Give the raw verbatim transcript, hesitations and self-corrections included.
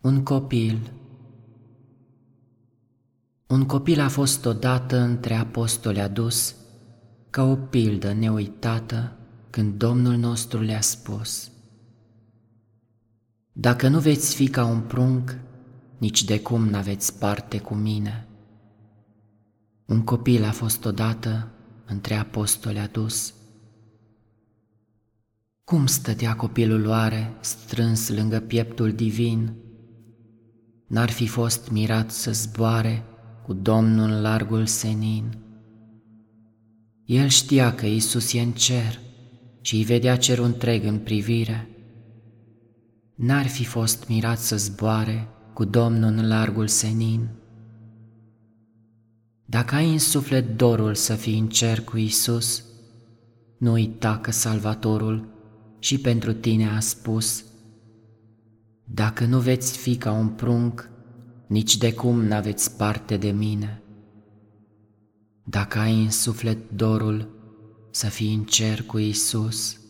Un copil. Un copil a fost odată între apostoli adus, ca o pildă neuitată, când Domnul nostru le-a spus: dacă nu veți fi ca un prunc, nici de cum n-aveți parte cu mine. Un copil a fost odată între apostoli adus. Cum stătea copilul oare strâns lângă pieptul divin? N-ar fi fost mirat să zboare cu Domnul în largul senin. El știa că Iisus e în cer și îi vedea cerul întreg în privire. N-ar fi fost mirat să zboare cu Domnul în largul senin. Dacă ai în suflet dorul să fii în cer cu Iisus, nu uita că Salvatorul și pentru tine a spus: dacă nu veți fi ca un prunc, nici de cum n-aveți parte de mine. Dacă ai în suflet dorul să fii în cer cu Iisus,